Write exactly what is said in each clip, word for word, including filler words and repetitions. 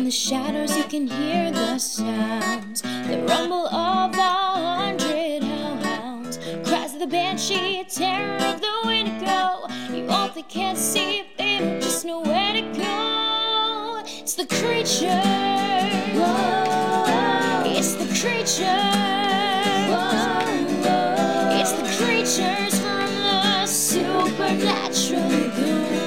In the shadows you can hear the sounds, the rumble of a hundred hellhounds, cries of the banshee, terror of the Wendigo. You hope they can't see if they don't just know where to go. It's the creature. Whoa. It's the creature. Whoa. It's the creatures from the supernatural lagoon.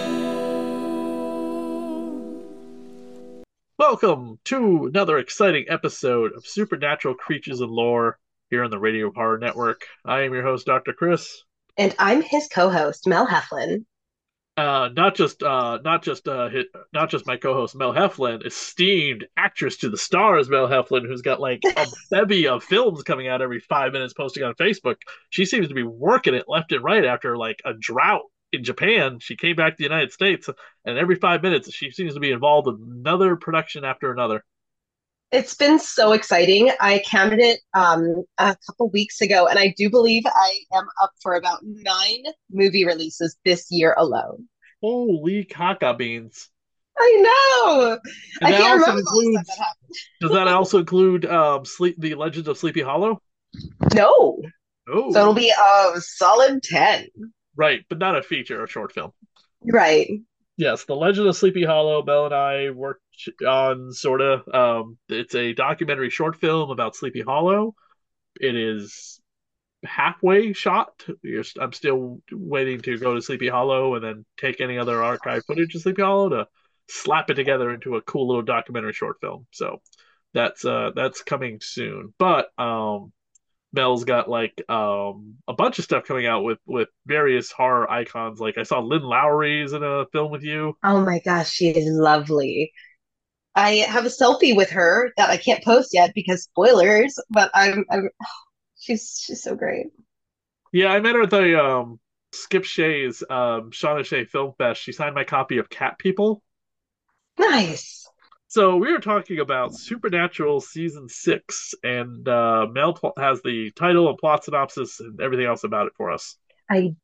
Welcome to another exciting episode of Supernatural Creatures and Lore here on the Radio Horror Network. I am your host, Doctor Chris. And I'm his co-host, Mel Heflin. Uh, not just, uh, not just, uh, hit, not just my co-host Mel Heflin, esteemed actress to the stars Mel Heflin, who's got like a bevy of films coming out every five minutes, posting on Facebook. She seems to be working it left and right after like a drought in Japan. She came back to the United States, and every five minutes she seems to be involved in another production after another. It's been so exciting. I counted it um, a couple weeks ago, and I do believe I am up for about nine movie releases this year alone. Holy caca beans! I know. And I that can't also remember the last includes. time that happened. Does that also include um, Sleep, the Legends of Sleepy Hollow? No. Oh, So it'll be a solid ten. right, but not a feature, a short film. Right. Yes, The Legend of Sleepy Hollow. Mel and I worked on sort of. Um, it's a documentary short film about Sleepy Hollow. It is halfway shot. You're, I'm still waiting to go to Sleepy Hollow and then take any other archive footage of Sleepy Hollow to slap it together into a cool little documentary short film. So that's uh that's coming soon. But um Mel's got like um a bunch of stuff coming out with with various horror icons. Like I saw Lynn Lowry's in a film with you. Oh my gosh, she is lovely. I have a selfie with her that I can't post yet because spoilers, but I'm, I'm she's she's so great. Yeah, I met her at the um Skip Shea's um Shauna Shea Film Fest. She signed my copy of Cat People. Nice. So we were talking about Supernatural season six, and uh, Mel pl- has the title and plot synopsis and everything else about it for us. I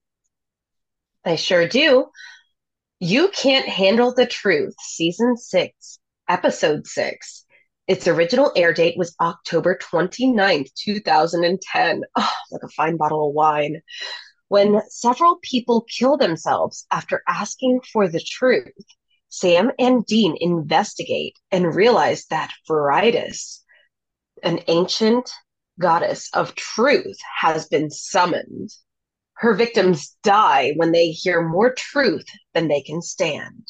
I sure do. You Can't Handle the Truth, Season six, Episode six. Its original air date was October twenty-ninth, twenty ten. Oh, like a fine bottle of wine. When several people kill themselves after asking for the truth, Sam and Dean investigate and realize that Veritas, an ancient goddess of truth, has been summoned. Her victims die when they hear more truth than they can stand.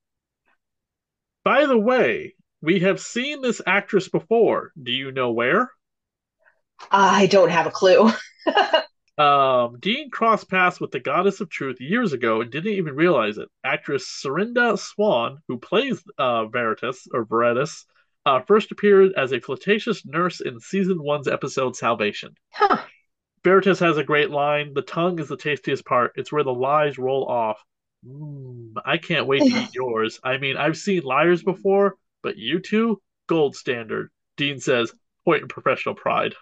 By the way, we have seen this actress before. Do you know where? I don't have a clue. Um, Dean crossed paths with the Goddess of Truth years ago and didn't even realize it. Actress Serinda Swan, who plays uh, Veritas or Veritas, uh, first appeared as a flirtatious nurse in season one's episode Salvation. Huh. Veritas has a great line. The tongue is the tastiest part. It's where the lies roll off. Mm, I can't wait to eat yours. I mean, I've seen liars before, but you two, gold standard. Dean says, point in professional pride.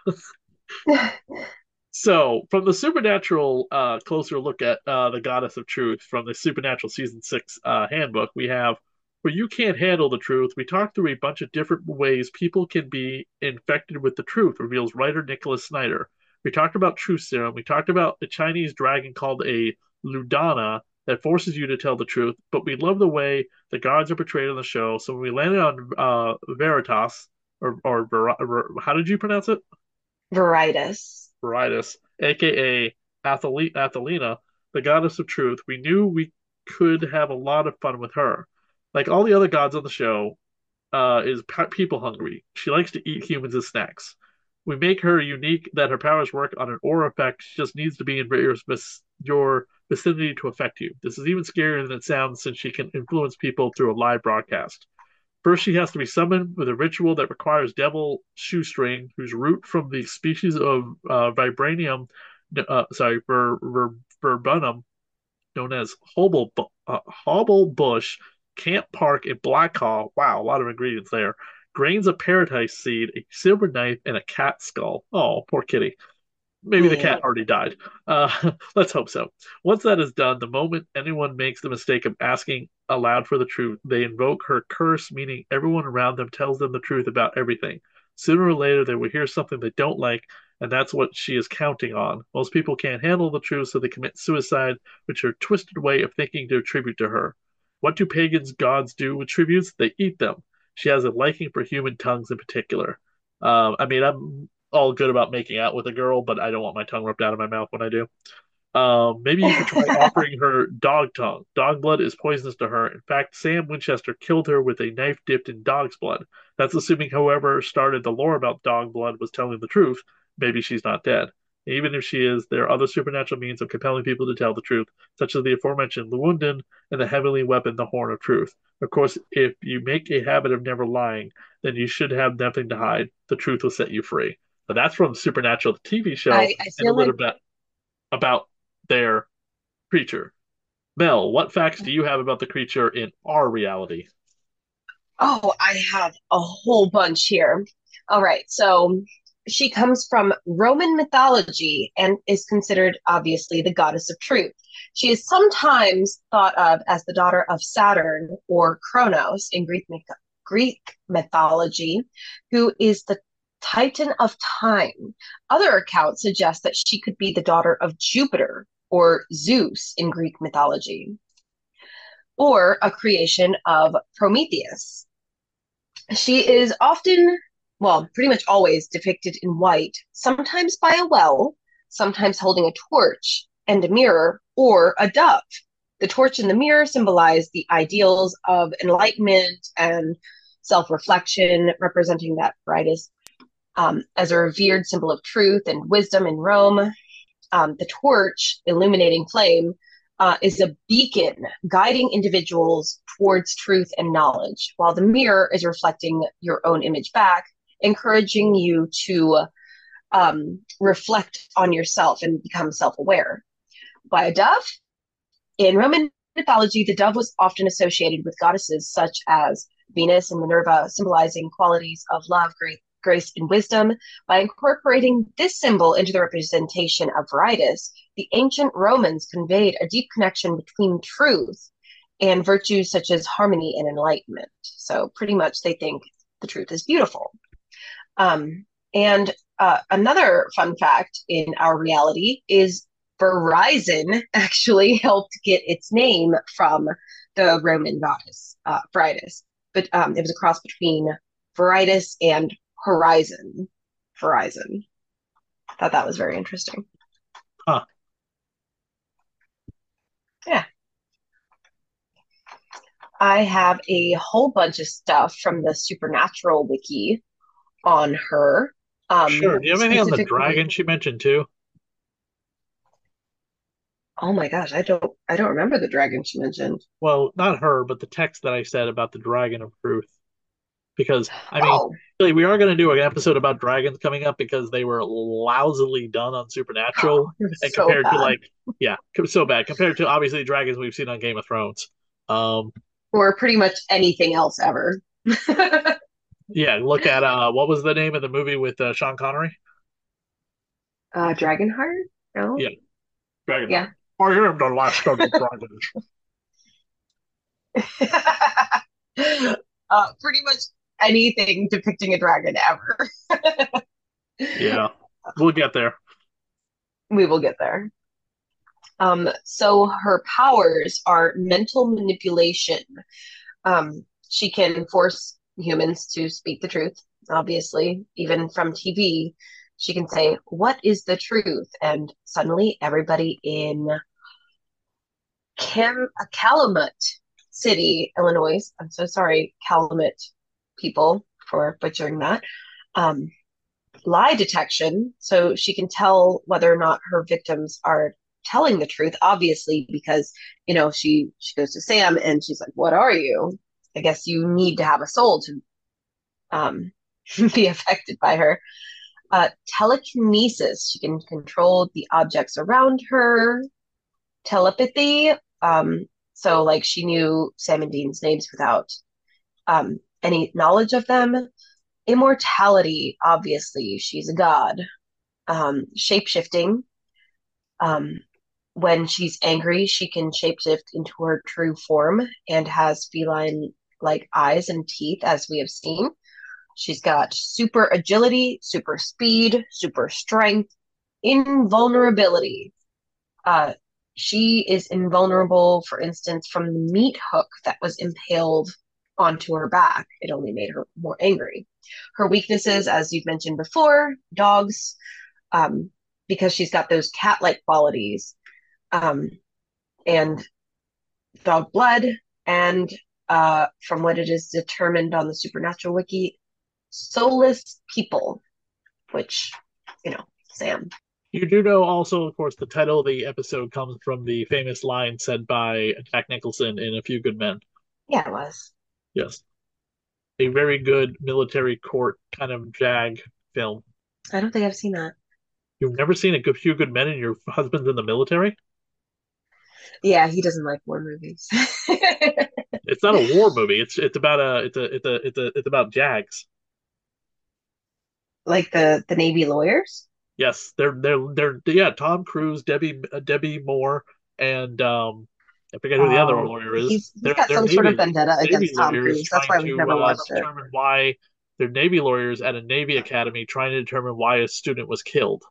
So, from the Supernatural, uh, closer look at uh, the Goddess of Truth from the Supernatural Season six uh, handbook, we have where you can't handle the truth. We talk through a bunch of different ways people can be infected with the truth, reveals writer Nicholas Snyder. We talked about truth serum. We talked about a Chinese dragon called a Ludana that forces you to tell the truth, but we love the way the gods are portrayed on the show. So, when we landed on uh, Veritas, or, or Ver- how did you pronounce it? Veritas. Veritas, aka Athele- Athelina, the goddess of truth, we knew we could have a lot of fun with her. Like all the other gods on the show, uh, is pe- people hungry. She likes to eat humans as snacks. We make her unique that her powers work on an aura effect. She just needs to be in your, your vicinity to affect you. This is even scarier than it sounds since she can influence people through a live broadcast. First, she has to be summoned with a ritual that requires Devil Shoestring, whose root from the species of uh, Vibranium, uh, sorry, ver, ver, verbunum, known as hobble, uh, hobble bush, Camp Park, and Black Hall. Wow, a lot of ingredients there. Grains of paradise seed, a silver knife, and a cat skull. Oh, poor kitty. Maybe the cat already died. Uh, let's hope so. Once that is done, the moment anyone makes the mistake of asking aloud for the truth, they invoke her curse, meaning everyone around them tells them the truth about everything. Sooner or later, they will hear something they don't like, and that's what she is counting on. Most people can't handle the truth, so they commit suicide, which are a twisted way of thinking to attribute to her. What do pagans gods do with tributes? They eat them. She has a liking for human tongues in particular. Um, I mean, I'm all good about making out with a girl, but I don't want my tongue ripped out of my mouth when I do. Um, maybe you could try offering her dog tongue. Dog blood is poisonous to her. In fact, Sam Winchester killed her with a knife dipped in dog's blood. That's assuming whoever started the lore about dog blood was telling the truth. Maybe she's not dead. Even if she is, there are other supernatural means of compelling people to tell the truth, such as the aforementioned Lewunden and the heavenly weapon, the Horn of Truth. Of course, if you make a habit of never lying, then you should have nothing to hide. The truth will set you free. So that's from Supernatural, the T V show, I, I and a feel like, little bit about their creature. Mel, what facts do you have about the creature in our reality? oh, I have a whole bunch here. All right, so she comes from Roman mythology and is considered obviously the goddess of truth. She is sometimes thought of as the daughter of Saturn or Kronos in Greek myth- Greek mythology, who is the Titan of time. Other accounts suggest that she could be the daughter of Jupiter or Zeus in Greek mythology, or a creation of Prometheus. She is often, well, pretty much always depicted in white, sometimes by a well, sometimes holding a torch and a mirror, or a dove. The torch and the mirror symbolize the ideals of enlightenment and self reflection, representing that brightest um, as a revered symbol of truth and wisdom in Rome. Um, the torch, illuminating flame, uh, is a beacon guiding individuals towards truth and knowledge, while the mirror is reflecting your own image back, encouraging you to um, reflect on yourself and become self aware. By a dove, in Roman mythology, the dove was often associated with goddesses such as Venus and Minerva, symbolizing qualities of love, grace, grace, and wisdom. By incorporating this symbol into the representation of Viridius, the ancient Romans conveyed a deep connection between truth and virtues such as harmony and enlightenment. So, pretty much, they think the truth is beautiful. Um, and uh, another fun fact in our reality is Verizon actually helped get its name from the Roman goddess, uh, Viridius. But um, it was a cross between Viridius and Horizon. Verizon. I thought that was very interesting. Huh. Yeah. I have a whole bunch of stuff from the Supernatural wiki on her. Um, Sure. Do you have anything on the specifically, dragon she mentioned too? oh my gosh, I don't, I don't remember the dragon she mentioned. Well, not her, but the text that I said about the dragon of truth. Because, I mean, Oh, really, we are going to do an episode about dragons coming up because they were lousily done on Supernatural it was and so compared to, bad. like, yeah, so bad compared to obviously dragons we've seen on Game of Thrones. Um, Or pretty much anything else ever. yeah, look at uh, what was the name of the movie with uh, Sean Connery? uh, Dragonheart? No? Yeah, Dragonheart. Yeah. I am the last of the dragons. uh, pretty much anything depicting a dragon ever. Yeah, we'll get there. We will get there. Um, so her powers are mental manipulation. Um, she can force humans to speak the truth, obviously, even from T V. She can say, "What is the truth?" And suddenly everybody in Cam- Calumet City, Illinois, I'm so sorry, Calumet people, for butchering that, um, lie detection. So she can tell whether or not her victims are telling the truth, obviously, because, you know, she, she goes to Sam and she's like, "What are you?" I guess you need to have a soul to um, be affected by her. Uh, telekinesis, she can control the objects around her. Telepathy, um, so like she knew Sam and Dean's names without um, any knowledge of them. Immortality, obviously, she's a god. um, shape-shifting. Um, when she's angry, she can shapeshift into her true form and has feline-like eyes and teeth, as we have seen. She's got super agility, super speed, super strength, invulnerability. Uh, she is invulnerable, for instance, from the meat hook that was impaled onto her back. It only made her more angry. Her weaknesses, as you've mentioned before, dogs, um, because she's got those cat-like qualities, um, and dog blood, and uh, from what it is determined on the Supernatural Wiki, soulless people, which, you know, Sam. You do know also, of course, the title of the episode comes from the famous line said by Jack Nicholson in A Few Good Men. Yeah, it was. Yes. A very good military court kind of JAG film. I don't think I've seen that. You've never seen A Few Good Men and your husband's in the military? Yeah, he doesn't like war movies. It's not a war movie. It's it's about a it's a it's a it's a it's about JAGs. Like the the Navy lawyers? Yes, they're they're they're yeah, Tom Cruise, Debbie uh, Debbie Moore, and um I forget who the other Oh, lawyer is. he's he's They're got they're some sort of Navy vendetta Navy against Tom lawyers Cruise. That's trying why we've to never uh, watched it. determine why they're Navy lawyers at a Navy academy trying to determine why a student was killed.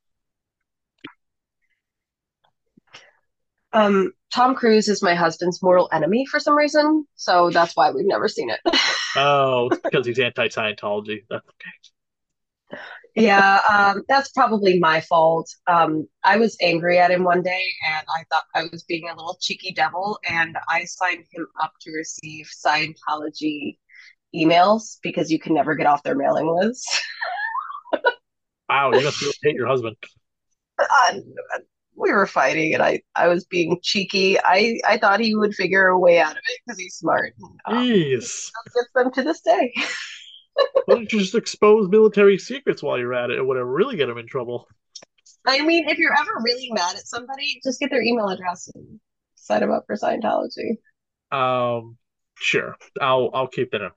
Um, Tom Cruise is my husband's mortal enemy for some reason, so that's why we've never seen it. Oh, it's because he's anti-Scientology. That's okay. Yeah, um, that's probably my fault. Um, I was angry at him one day, and I thought I was being a little cheeky devil, and I signed him up to receive Scientology emails because you can never get off their mailing list. Wow, you must really hate your husband. Uh, we were fighting, and I, I was being cheeky. I, I thought he would figure a way out of it because he's smart. Um, Jeez. gets them to this day. Why don't you just expose military secrets while you're at it? It would really get him in trouble. I mean, if you're ever really mad at somebody, just get their email address and sign them up for Scientology. Um, sure. I'll I'll keep that in.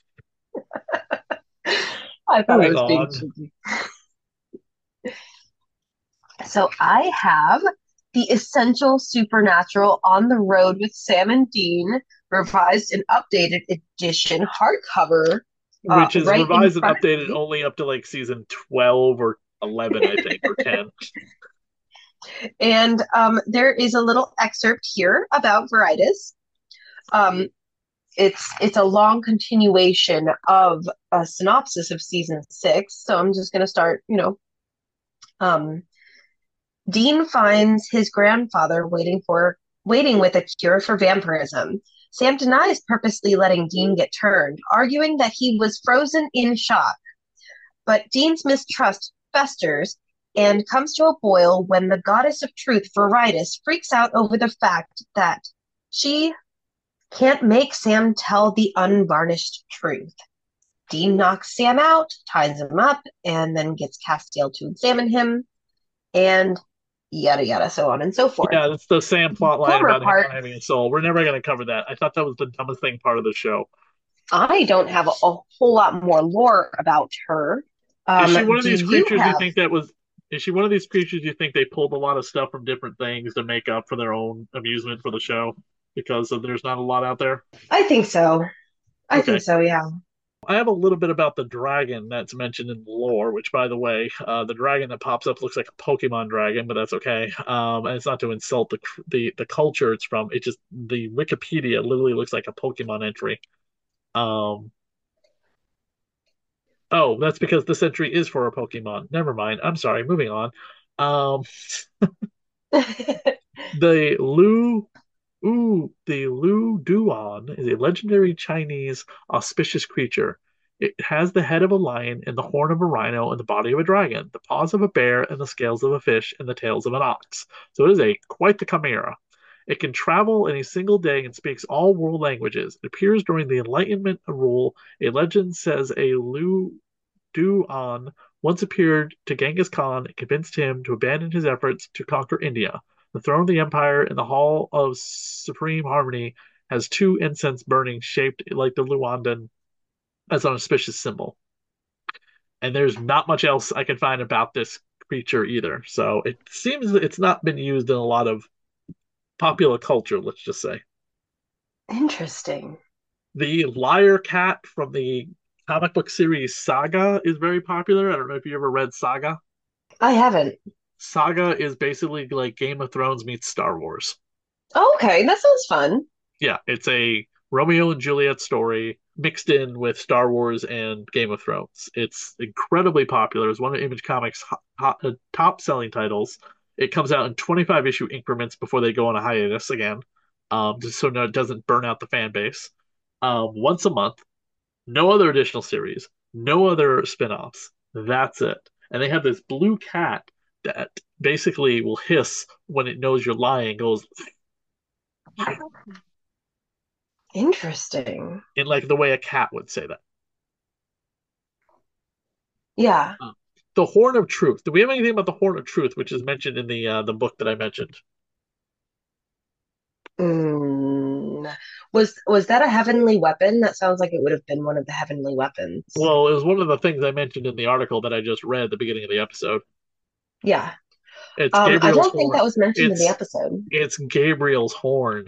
I thought I Moving was being on. cheeky. So I have the Essential Supernatural on the Road with Sam and Dean, revised and updated edition hardcover, uh, Which is right in revised and front of updated me. only up to like season twelve or eleven, I think, or ten. And um, there is a little excerpt here about Veritas. Um, it's it's a long continuation of a synopsis of season six. So I'm just going to start, you know. Um, Dean finds his grandfather waiting for waiting with a cure for vampirism. Sam denies purposely letting Dean get turned, arguing that he was frozen in shock. But Dean's mistrust festers and comes to a boil when the goddess of truth, Veritas, freaks out over the fact that she can't make Sam tell the unvarnished truth. Dean knocks Sam out, ties him up, and then gets Castiel to examine him, and yada yada, so on and so forth. Yeah, that's the Sam plot line Former about him part, not having a soul. We're never going to cover that. I thought that was the dumbest thing part of the show. I don't have a, a whole lot more lore about her. Is she Um, one of do these you creatures you have? think that was? Is she one of these creatures you think they pulled a lot of stuff from different things to make up for their own amusement for the show because of, there's not a lot out there? I think so. I Okay. think so. Yeah. I have a little bit about the dragon that's mentioned in the lore, which, by the way, uh, the dragon that pops up looks like a Pokemon dragon, but that's okay. Um, and it's not to insult the the the culture it's from. It just the Wikipedia literally looks like a Pokemon entry. Um, oh, that's because this entry is for a Pokemon. Never mind. I'm sorry. Moving on. Um, the Lu Ooh, the Lu Duan is a legendary Chinese auspicious creature. It has the head of a lion and the horn of a rhino and the body of a dragon, the paws of a bear and the scales of a fish and the tails of an ox. So it is a quite the chimera. It can travel in a single day and speaks all world languages. It appears during the Enlightenment rule. A legend says a Lu Duan once appeared to Genghis Khan and convinced him to abandon his efforts to conquer India. The throne of the empire in the Hall of Supreme Harmony has two incense burning shaped like the Luandan as an auspicious symbol. And there's not much else I can find about this creature either. So it seems that it's not been used in a lot of popular culture, let's just say. Interesting. The Liar Cat from the comic book series Saga is very popular. I don't know if you ever read Saga. I haven't. Saga is basically like Game of Thrones meets Star Wars. Oh, okay, that sounds fun. Yeah, it's a Romeo and Juliet story mixed in with Star Wars and Game of Thrones. It's incredibly popular. It's one of Image Comics' hot, hot, uh, top selling titles. It comes out in twenty-five issue increments before they go on a hiatus again, um, just so no, it doesn't burn out the fan base. Um, once a month, no other additional series, no other spin-offs. That's it. And they have this blue cat that basically will hiss when it knows you're lying, goes Interesting. in like the way a cat would say that. Yeah. Uh, the Horn of Truth. Do we have anything about the Horn of Truth, which is mentioned in the uh, the book that I mentioned? Mm. Was was that a heavenly weapon? That sounds like it would have been one of the heavenly weapons. Well, it was one of the things I mentioned in the article that I just read at the beginning of the episode. Yeah. It's Um, I Gabriel's don't think horn. that was mentioned in the It's episode. it's Gabriel's horn.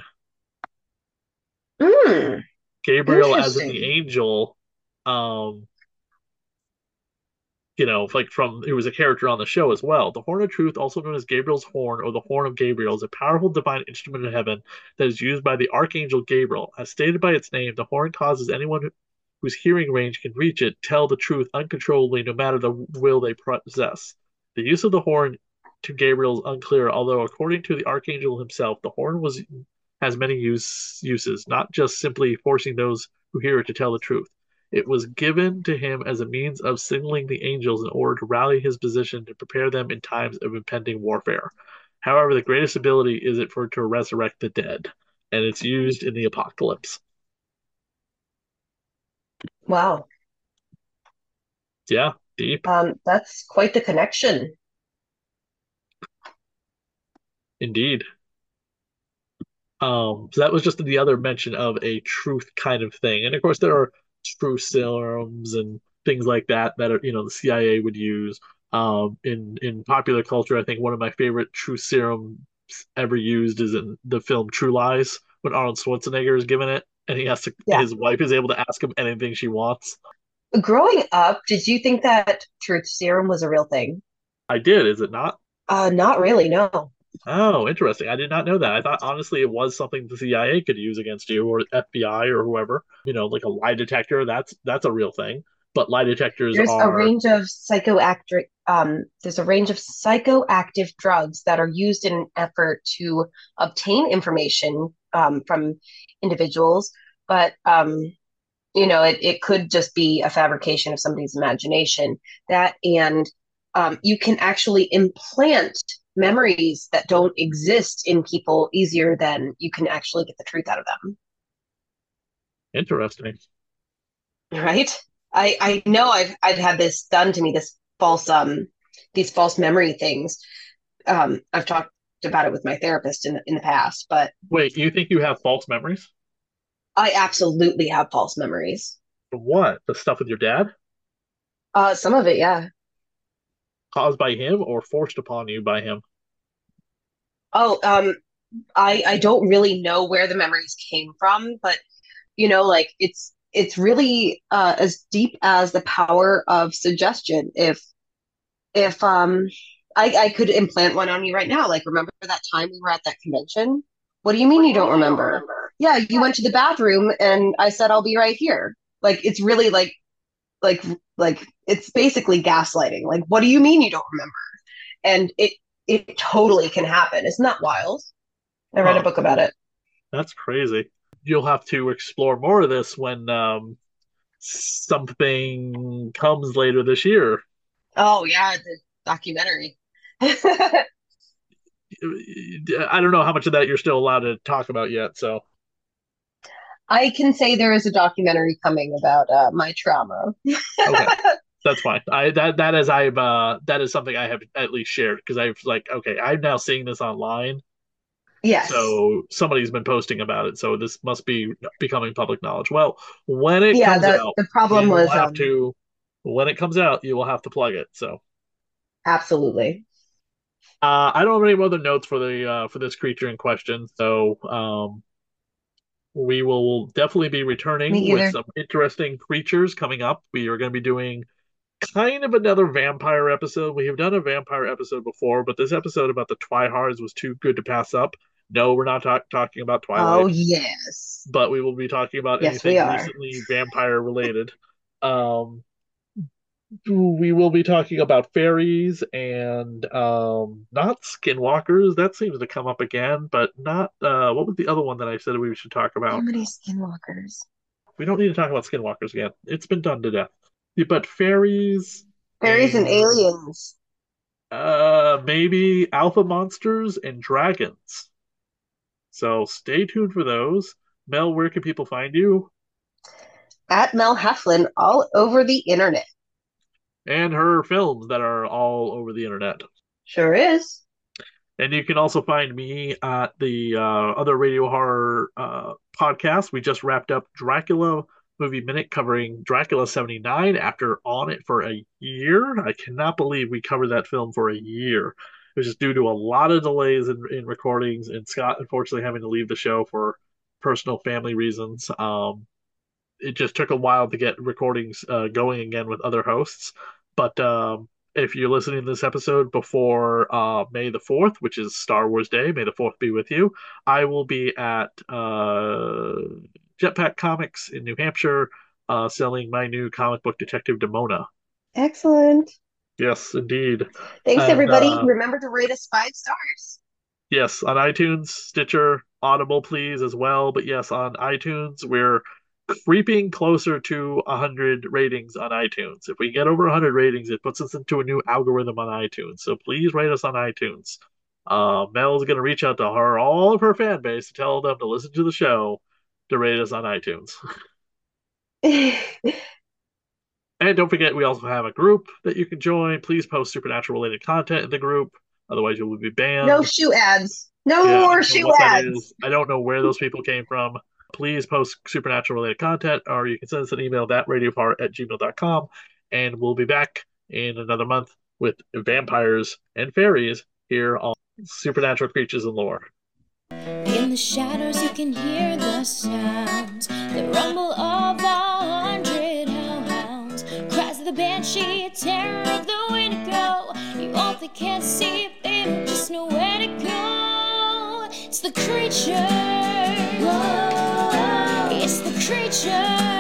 Mm, Gabriel, as in the interesting. angel, um, you know, like from who was a character on the show as well. The Horn of Truth, also known as Gabriel's Horn or the Horn of Gabriel, is a powerful divine instrument in heaven that is used by the Archangel Gabriel. As stated by its name, the horn causes anyone whose hearing range can reach it tell the truth uncontrollably, no matter the will they possess. The use of the horn to Gabriel is unclear, although according to the Archangel himself, the horn was has many use, uses, not just simply forcing those who hear it to tell the truth. It was given to him as a means of signaling the angels in order to rally his position to prepare them in times of impending warfare. However, the greatest ability is it for it to resurrect the dead, and it's used in the apocalypse. Wow. Yeah, deep, Um, that's quite the connection. indeed. Um, so that was just the other mention of a truth kind of thing. And of course, there are truth serums and things like that that are, you know, the C I A would use. Um, in in popular culture, I think one of my favorite truth serums ever used is in the film True Lies when Arnold Schwarzenegger is given it, and he has to, Yeah. his wife is able to ask him anything she wants. Growing up, did you think that truth serum was a real thing? I did, is it not? Uh, not really, no. Oh, interesting. I did not know that. I thought honestly it was something the C I A could use against you or F B I or whoever. You know, like a lie detector, that's that's a real thing. But lie detectors There's a are range of psychoactive um, there's a range of psychoactive drugs that are used in an effort to obtain information um, from individuals, but um, you know, it, it could just be a fabrication of somebody's imagination. That and um, you can actually implant memories that don't exist in people easier than you can actually get the truth out of them. interesting. Right? I I know I've I've had this done to me, this false um these false memory things. Um, I've talked about it with my therapist in the, in the past, but Wait, you think you have false memories? I absolutely have false memories. From what? The stuff with your dad? Uh, some of it, yeah. Caused by him or forced upon you by him? Oh, um, I I don't really know where the memories came from, but you know, like it's it's really uh, as deep as the power of suggestion. If if um I, I could implant one on you right now. Like, remember that time we were at that convention? What do you mean you don't remember? Yeah, you went to the bathroom and I said I'll be right here. Like, it's really like like like it's basically gaslighting. Like, what do you mean you don't remember? And it it totally can happen. Isn't that wild? I read a Huh, book about it. that's crazy. You'll have to explore more of this when um something comes later this year. Oh yeah, the documentary. I don't know how much of that you're still allowed to talk about yet, so I can say there is a documentary coming about uh, my trauma. okay. That's fine. I that that is I've uh that is something I have at least shared because I've like okay, I'm now seeing this online. Yes. So somebody's been posting about it. So this must be becoming public knowledge. Well, when it Yeah, comes the out, the problem you will was have um to when it comes out, you will have to plug it. So Absolutely. Uh, I don't have any other notes for the uh, for this creature in question, so um, we will definitely be Me returning with either. some interesting creatures coming up. We are going to be doing kind of another vampire episode. We have done a vampire episode before, but this episode about the Twihards was too good to pass up. No, we're not talk- talking about Oh, Twilight, yes. but we will be talking about Yes, we anything are. recently vampire related. Um, we will be talking about fairies and um, not skinwalkers. That seems to come up again, but not uh, what was the other one that I said we should talk So about? many skinwalkers. We don't need to talk about skinwalkers again. It's been done to death. But fairies Fairies and and aliens. uh, maybe alpha monsters and dragons. So stay tuned for those. Mel, where can people find you? At Mel Heflin all over the internet. And her films that are all over the internet. Sure is. And you can also find me at the uh, other Radio Horror uh, podcast. We just wrapped up Dracula Movie Minute covering Dracula seventy-nine after on it for a year. I cannot believe we covered that film for a year. It was just due to a lot of delays in, in recordings and Scott unfortunately having to leave the show for personal family reasons. Um, it just took a while to get recordings uh, going again with other hosts. But um, if you're listening to this episode before uh, May the fourth, which is Star Wars Day, May the fourth be with you, I will be at uh, Jetpack Comics in New Hampshire uh, selling my new comic book Detective Demona. Excellent. Yes, indeed. Thanks, And everybody. uh, Remember to rate us five stars. yes, on iTunes, Stitcher, Audible, please, as well. But yes, on iTunes, we're creeping closer to one hundred ratings on iTunes. If we get over one hundred ratings, it puts us into a new algorithm on iTunes. So please rate us on iTunes. Uh, Mel's going to reach out to her, all of her fan base, to tell them to listen to the show to rate us on iTunes. And don't forget, we also have a group that you can join. Please post supernatural related content in the group. Otherwise, you will be banned. No shoe ads. No Yeah, I more don't know shoe what that ads. is. I don't know where those people came from. Please post supernatural related content, or you can send us an email at radiopar at gmail dot com. And we'll be back in another month with vampires and fairies here on Supernatural Creatures and Lore. In the shadows you can hear the sounds, the rumble of a hundred hellhounds, cries of the banshee, terror of the Wendigo. You all they can't see, they don't just know where to go. It's the creature, whoa, it's the creature.